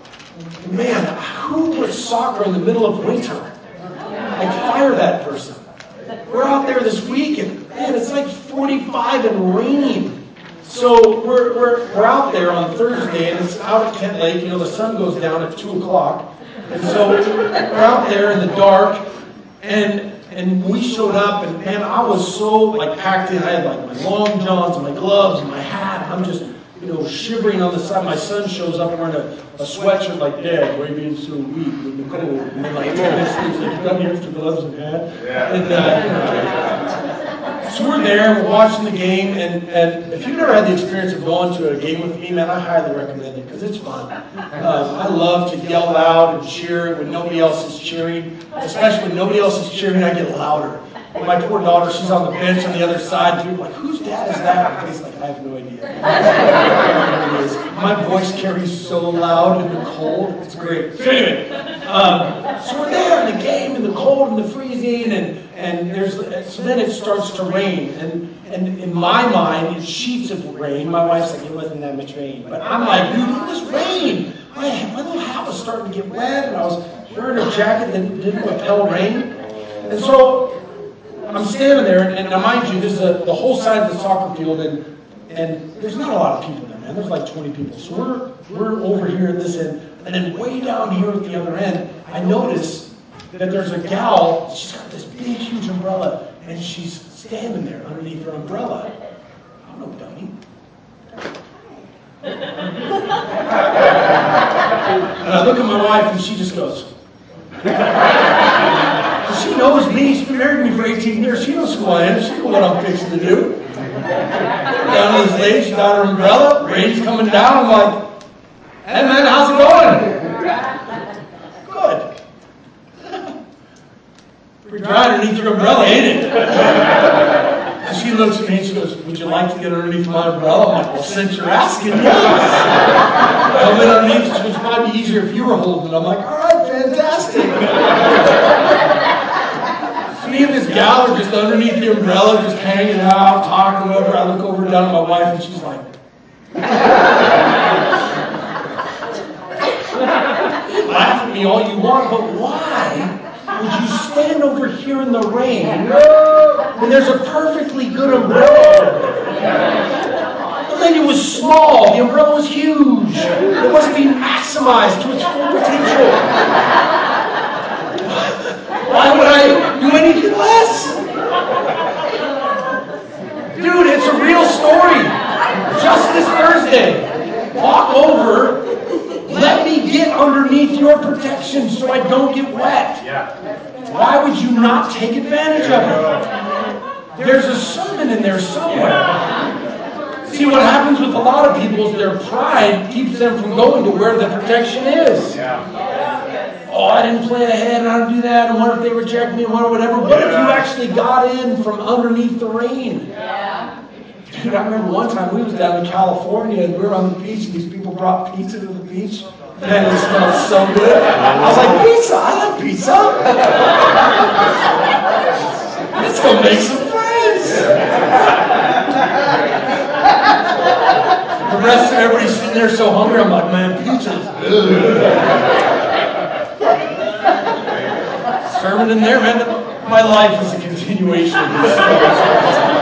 Man, who puts soccer in the middle of winter? Like, fire that person. We're out there this week, and man, it's like forty-five and raining. So we're we're we're out there on Thursday, and it's out at Kent Lake. You know, the sun goes down at two o'clock, and so we're out there in the dark, and. And we showed up, and man, I was so like packed in. I had like my long johns and my gloves and my hat. I'm just, you know, shivering on the side. My son shows up wearing a, a sweatshirt like, Dad, why are you being so weak with the cold? And then like ten minutes later, he's like, you got any extra gloves and hat? Yeah. And, uh, so we're there, we're watching the game, and, and if you've never had the experience of going to a game with me, man, I highly recommend it because it's fun. Um, I love to yell loud and cheer when nobody else is cheering. Especially when nobody else is cheering, I get louder. My poor daughter, she's on the bench on the other side, and people are like, whose dad is that? And he's like, I have no idea. My voice carries so loud in the cold. It's great. So anyway, um, so we're there in the game, in the cold, and the freezing, and, and there's so then it starts to rain. And, and in my mind, it's sheets of rain. My wife's like, it wasn't that much rain. But I'm like, dude, it was rain. My, my little hat was starting to get wet, and I was wearing a jacket that didn't repel rain. And so I'm standing there, and, and now mind you, this is a, the whole side of the soccer field, and and there's not a lot of people there, man. There's like twenty people. So we're we're over here at this end, and then way down here at the other end, I notice that there's a gal. She's got this big, huge umbrella, and she's standing there underneath her umbrella. I don't know, dummy. And I look at my wife and she just goes. She knows me. She's been married to me for eighteen years. She knows who I am. She knows what I'm fixing to do. Down to this lady, she's got her umbrella. Rain's coming down. I'm like, hey man, how's it going? Good. Pretty dry underneath your umbrella, ain't it? And she looks at me and she goes, would you like to get underneath my umbrella? I'm like, well, since you're asking, yes. I'll get underneath. She goes, it'd probably be easier if you were holding it. I'm like, all right, fantastic. So me and this gal are just underneath the umbrella, just hanging out, talking, whatever. I look over down at my wife and she's like, laugh at me all you want, but why would you stand over here in the rain when there's a perfectly good umbrella? The lady was small. The umbrella was huge. It wasn't being maximized to its full potential. Why would I do anything less? Dude, it's a real story. Just this Thursday, walk over. Let me get underneath your protection so I don't get wet. Why would you not take advantage of it? There's a sermon in there somewhere. See, what happens with a lot of people is their pride keeps them from going to where the protection is. Oh, I didn't plan ahead and I don't do that, and what if they reject me, and what, whatever. What if you actually got in from underneath the rain? Dude, I remember one time we was down in California and we were on the beach and these people brought pizza to the beach. Man, it smelled so good. I was like, pizza, I like pizza. Let's go make some friends. The rest of everybody's sitting there so hungry, I'm like, man, pizza's good. Sermon in there, man. My life is a continuation of this story.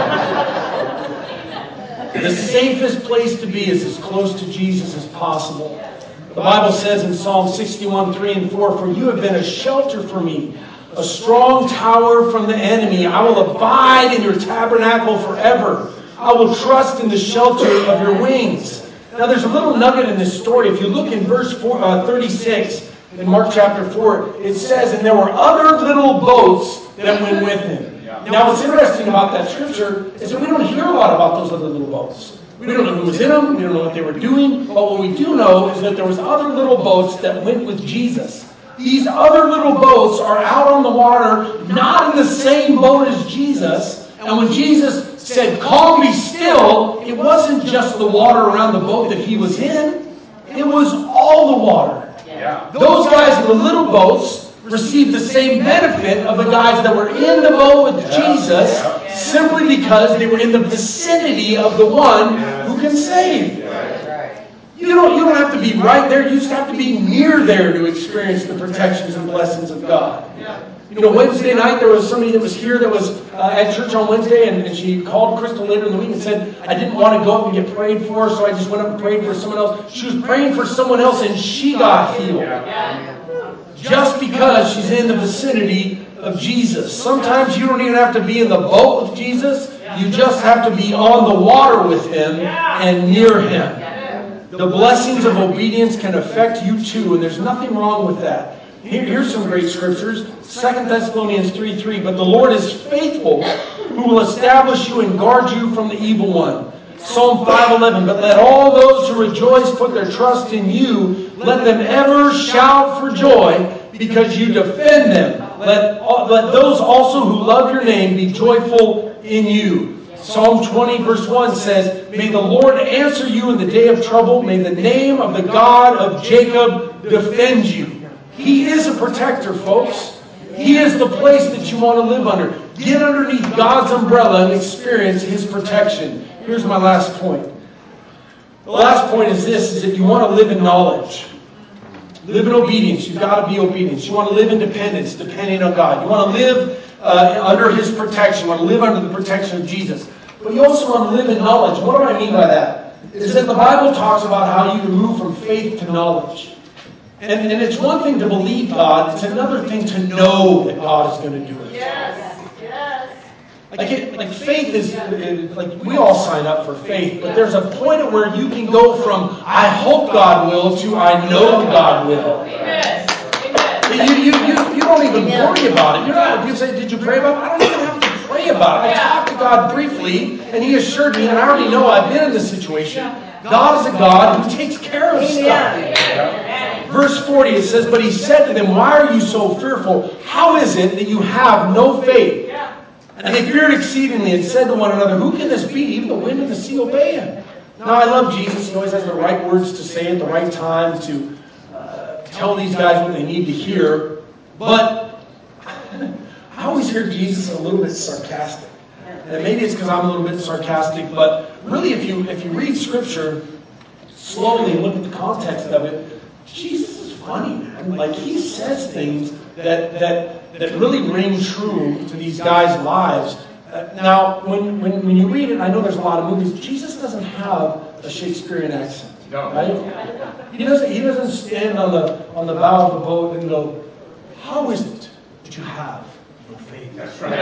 The safest place to be is as close to Jesus as possible. The Bible says in Psalm sixty-one, three and four, for you have been a shelter for me, a strong tower from the enemy. I will abide in your tabernacle forever. I will trust in the shelter of your wings. Now there's a little nugget in this story. If you look in verse four, uh, thirty-six, in Mark chapter four, it says, and there were other little boats that went with him. Now what's interesting about that scripture is that we don't hear a lot about those other little boats. We don't know who was in them. We don't know what they were doing. But what we do know is that there was other little boats that went with Jesus. These other little boats are out on the water, not in the same boat as Jesus. And when Jesus said, calm, be still, it wasn't just the water around the boat that he was in. It was all the water. Yeah. Those guys in the little boats received the same benefit of the guys that were in the boat with Jesus, simply because they were in the vicinity of the one who can save. You don't, you don't have to be right there. You just have to be near there to experience the protections and blessings of God. You know, Wednesday night there was somebody that was here that was uh, at church on Wednesday, and, and she called Crystal later in the week and said, I didn't want to go up and get prayed for, so I just went up and prayed for someone else. She was praying for someone else and she got healed. Just because she's in the vicinity of Jesus. Sometimes you don't even have to be in the boat with Jesus. You just have to be on the water with him and near him. The blessings of obedience can affect you too, and there's nothing wrong with that. Here, here's some great scriptures. Second Thessalonians three three, but the Lord is faithful, who will establish you and guard you from the evil one. Psalm five eleven, but let all those who rejoice put their trust in you. Let them ever shout for joy because you defend them. Let, let those also who love your name be joyful in you. Psalm twenty verse one says, may the Lord answer you in the day of trouble. May the name of the God of Jacob defend you. He is a protector, folks. He is the place that you want to live under. Get underneath God's umbrella and experience his protection. Here's my last point. The last point is this, is if you want to live in knowledge, live in obedience, you've got to be obedient. You want to live in dependence, depending on God. You want to live uh, under his protection. You want to live under the protection of Jesus. But you also want to live in knowledge. What do I mean by that? Is that the Bible talks about how you can move from faith to knowledge. And, and it's one thing to believe God, it's another thing to know that God is going to do it. Yes, yes. Like, it, like faith is, it, like we all sign up for faith, but there's a point at where you can go from I hope God will to I know God will. Amen. You, you, you, you don't even worry about it. You know, people say, did you pray about it? I don't even have to pray about it. I talked to God briefly, and He assured me, and I already know I've been in this situation. God is a God who takes care of stuff. Verse forty, it says, but He said to them, why are you so fearful? How is it that you have no faith? And they feared exceedingly and said to one another, who can this be? Even the wind and the sea obey Him. Now, I love Jesus. He always has the right words to say at the right time to uh, tell these guys what they need to hear. But I always hear Jesus a little bit sarcastic. And maybe it's because I'm a little bit sarcastic, but really if you if you read Scripture slowly and look at the context of it, Jesus is funny, man. Like, He says things that that that really ring true to these guys' lives. Uh, now, when, when when you read it, I know there's a lot of movies. Jesus doesn't have a Shakespearean accent, right? He doesn't. He doesn't stand on the on the bow of the boat and go, "How is it that you have no faith?" That's right.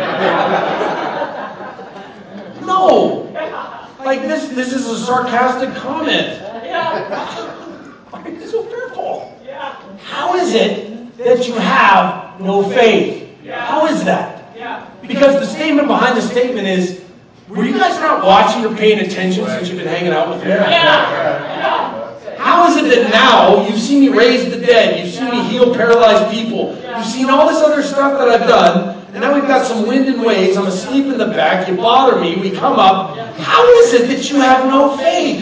No, like this. This is a sarcastic comment. Why are you so fearful? How is it that you have no faith? How is that? Because the statement behind the statement is, were you guys not watching or paying attention since you've been hanging out with me? How is it that now you've seen me raise the dead, you've seen me heal paralyzed people, you've seen all this other stuff that I've done, and now we've got some wind and waves, I'm asleep in the back, you bother me, we come up. How is it that you have no faith?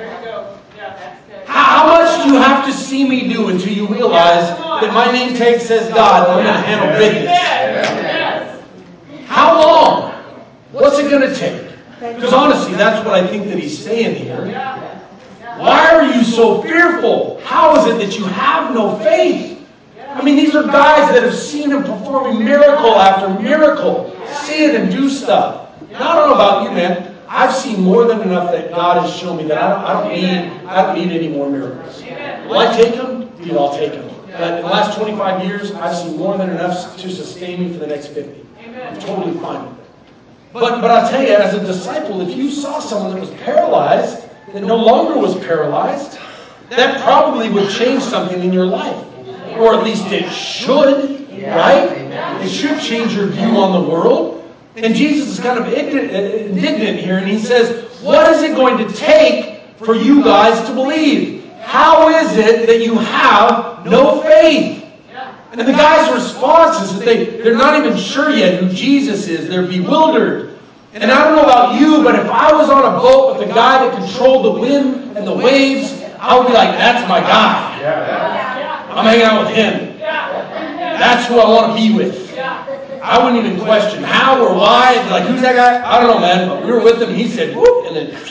How much do you have to see me do until you realize that my name tag says God and I'm going to handle business? How long? What's it going to take? Because honestly, that's what I think that He's saying here. Why are you so fearful? How is it that you have no faith? I mean, these are guys that have seen Him performing miracle after miracle, see it and do stuff. Now, I don't know about you, man. I've seen more than enough that God has shown me that I don't, I don't need I don't need any more miracles. Will I take them? Yeah, I'll take them. But in the last twenty-five years, I've seen more than enough to sustain me for the next fifty. I'm totally fine with it. But but I'll tell you, as a disciple, if you saw someone that was paralyzed, that no longer was paralyzed, that probably would change something in your life. Or at least it should, right? It should change your view on the world. And Jesus is kind of indignant here, and He says, what is it going to take for you guys to believe? How is it that you have no faith? And the guy's response is that they, they're not even sure yet who Jesus is. They're bewildered. And I don't know about you, but if I was on a boat with a guy that controlled the wind and the waves, I would be like, that's my guy. I'm hanging out with him. That's who I want to be with. I wouldn't even question how or why. Like, who's that guy? I don't know, man. But we were with him, and he said, whoop, and then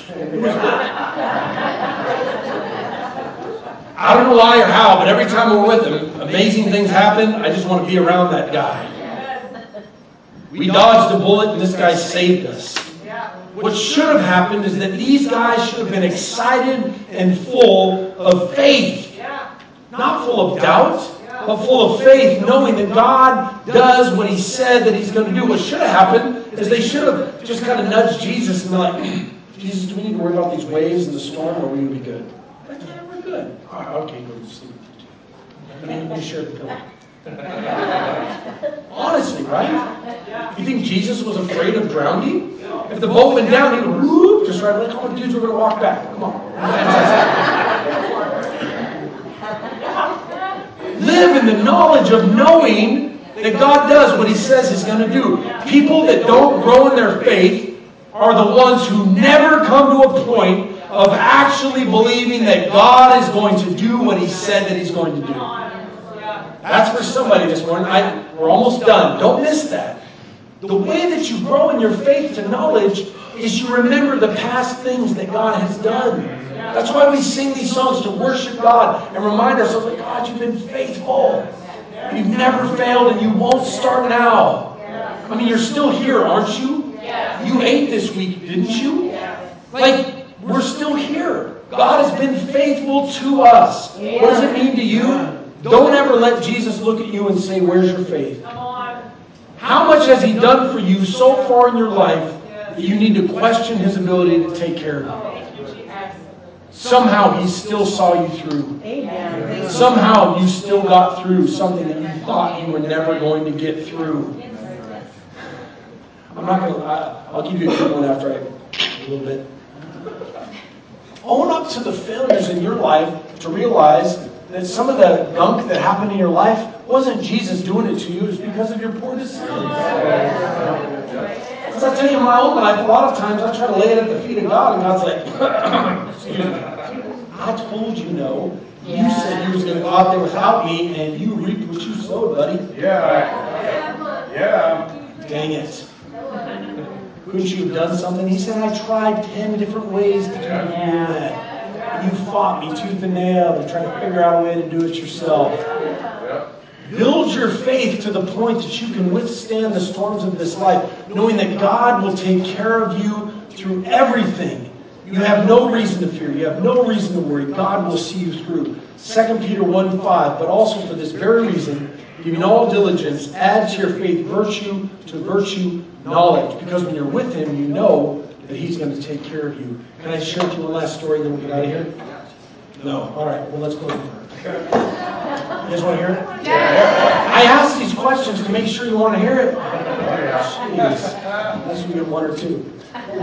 I don't know why or how, but every time we're with him, amazing things happen. I just want to be around that guy. We dodged a bullet, and this guy saved us. What should have happened is that these guys should have been excited and full of faith. Not full of doubt, but full of faith, knowing that God does what He said that He's going to do. What should have happened is they should have just kind of nudged Jesus and be like, Jesus, do we need to worry about these waves and the storm, or are we going to be good? Like, yeah, we're good. All right, okay, go to sleep. I mean, we share the pillow. Honestly, right? You think Jesus was afraid of drowning? If the boat went down, he would whoop, just right, like, oh, dudes, we're going to walk back. Come on. Live in the knowledge of knowing that God does what He says He's going to do. People that don't grow in their faith are the ones who never come to a point of actually believing that God is going to do what He said that He's going to do. That's for somebody this morning. I, we're almost done. Don't miss that. The way that you grow in your faith to knowledge is you remember the past things that God has done. That's why we sing these songs, to worship God and remind ourselves that, God, you've been faithful. You've never failed and you won't start now. I mean, you're still here, aren't you? You ate this week, didn't you? Like, we're still here. God has been faithful to us. What does it mean to you? Don't ever let Jesus look at you and say, where's your faith? How much has He done for you so far in your life that you need to question His ability to take care of you? Somehow He still saw you through. Somehow you still got through something that you thought you were never going to get through. I'm not going to, I'll give you a good one after I, a little bit. Own up to the failures in your life to realize that some of the gunk that happened in your life wasn't Jesus doing it to you, it was because of your poor decisions. Because I tell you, in my own life, a lot of times I try to lay it at the feet of God, and God's like, excuse me, I told you no. You said you was going to go out there without me, and you reaped what you sowed, buddy. Yeah. Yeah. Dang it. Couldn't you have done something? He said, I tried ten different ways to do that. You fought me tooth and nail and tried to figure out a way to do it yourself. Build your faith to the point that you can withstand the storms of this life, knowing that God will take care of you through everything. You have no reason to fear. You have no reason to worry. God will see you through. Second Peter one five, but also for this very reason, giving all diligence, add to your faith virtue, to virtue knowledge. Because when you're with Him, you know that He's going to take care of you. Can I share with you one last story, then we'll get out of here? No? All right. Well, let's close with prayer. You guys want to hear it? Yeah. I asked these questions to make sure you want to hear it. Jeez. Unless we get one or two.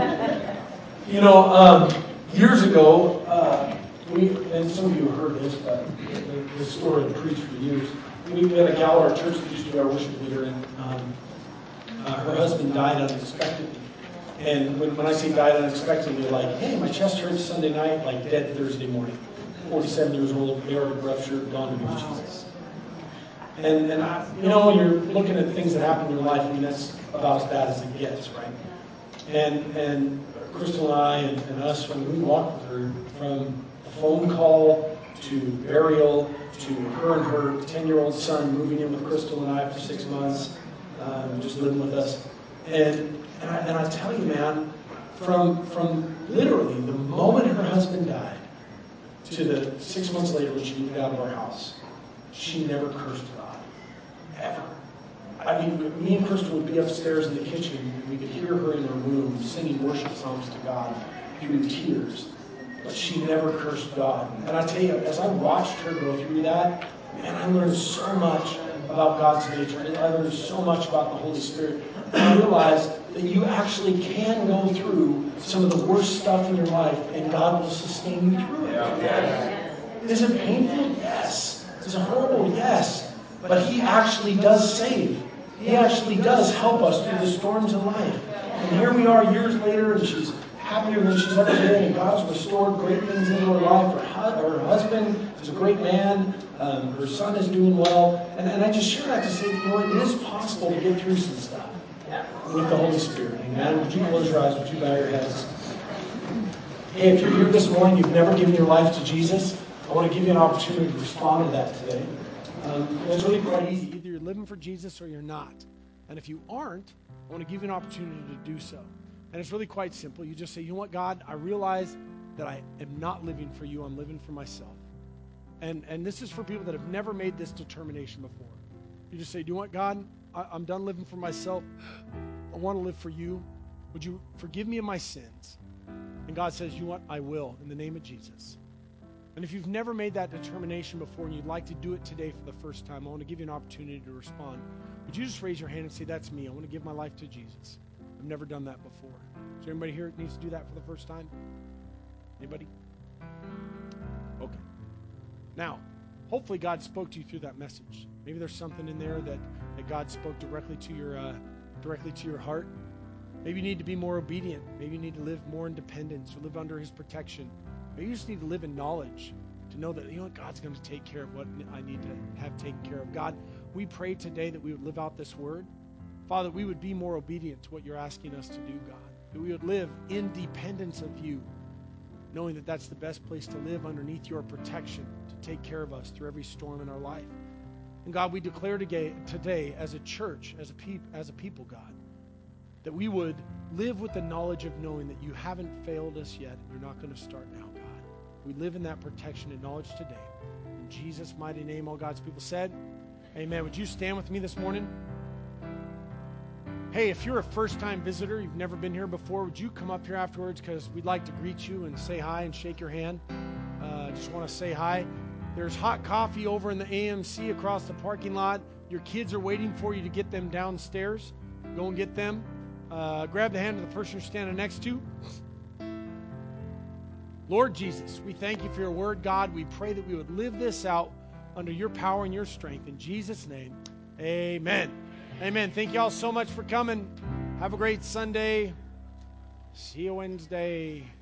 You know, um, years ago, uh, we, and some of you have heard this, but this story I've preached for years. We had a gal at our church that used to be our worship leader, and um, uh, her husband died unexpectedly. And when, when I say died unexpectedly, like, hey, my chest hurts Sunday night, like dead Thursday morning. forty-seven years old, aortic rupture, gone to be with Jesus. And, and I, you know, when you're looking at things that happen in your life, I mean, that's about as bad as it gets, right? And and Crystal and I and, and us, when we walked with her, from a phone call to burial to her and her ten-year-old son moving in with Crystal and I for six months, um, just living with us. And and I, and I tell you, man, from from literally the moment her husband died to the six months later when she moved out of our house, she never cursed God, ever. I mean, me and Crystal would be upstairs in the kitchen, and we could hear her in her room singing worship songs to God through tears. But she never cursed God. And I tell you, as I watched her go through that, man, I learned so much about God's nature. I learned so much about the Holy Spirit. And I realized that you actually can go through some of the worst stuff in your life, and God will sustain you through it. Is it painful? Yes. Is it horrible? Yes. But He actually does save. He actually does help us through the storms of life. And here we are years later, and she's happier than she's ever been, and God has restored great things into her life. Her, hu- her husband is a great man. Um, her son is doing well. And, and I just share that to say that, you know, it is possible to get through some stuff with the Holy Spirit. Amen. Would you close your eyes? Would you bow your heads? Hey, if you're here this morning, you've never given your life to Jesus, I want to give you an opportunity to respond to that today. Um, it's really quite easy. Either you're living for Jesus or you're not. And if you aren't, I want to give you an opportunity to do so. And it's really quite simple. You just say, you know what, God, I realize that I am not living for you. I'm living for myself. And and this is for people that have never made this determination before. You just say, do you know what, God, I, I'm done living for myself. I want to live for you. Would you forgive me of my sins? And God says, you know what, I will, in the name of Jesus. And if you've never made that determination before and you'd like to do it today for the first time, I want to give you an opportunity to respond. Would you just raise your hand and say, that's me. I want to give my life to Jesus. I've never done that before. Is there anybody here that needs to do that for the first time? Anybody? Okay. Now, hopefully God spoke to you through that message. Maybe there's something in there that, that God spoke directly to your uh, directly to your heart. Maybe you need to be more obedient. Maybe you need to live more in dependence or live under His protection. Maybe you just need to live in knowledge to know that, you know what, God's going to take care of what I need to have taken care of. God, we pray today that we would live out this word. Father, we would be more obedient to what you're asking us to do, God. That we would live in dependence of you, knowing that that's the best place to live underneath your protection to take care of us through every storm in our life. And God, we declare today, today as a church, as a, peop, as a people, God, that we would live with the knowledge of knowing that you haven't failed us yet and you're not going to start now, God. We live in that protection and knowledge today. In Jesus' mighty name, all God's people said, amen. Would you stand with me this morning? Hey, if you're a first-time visitor, you've never been here before, would you come up here afterwards? Because we'd like to greet you and say hi and shake your hand. Uh, just want to say hi. There's hot coffee over in the A M C across the parking lot. Your kids are waiting for you to get them downstairs. Go and get them. Uh, grab the hand of the person you're standing next to. Lord Jesus, we thank you for your word, God. We pray that we would live this out under your power and your strength. In Jesus' name, amen. Amen. Thank you all so much for coming. Have a great Sunday. See you Wednesday.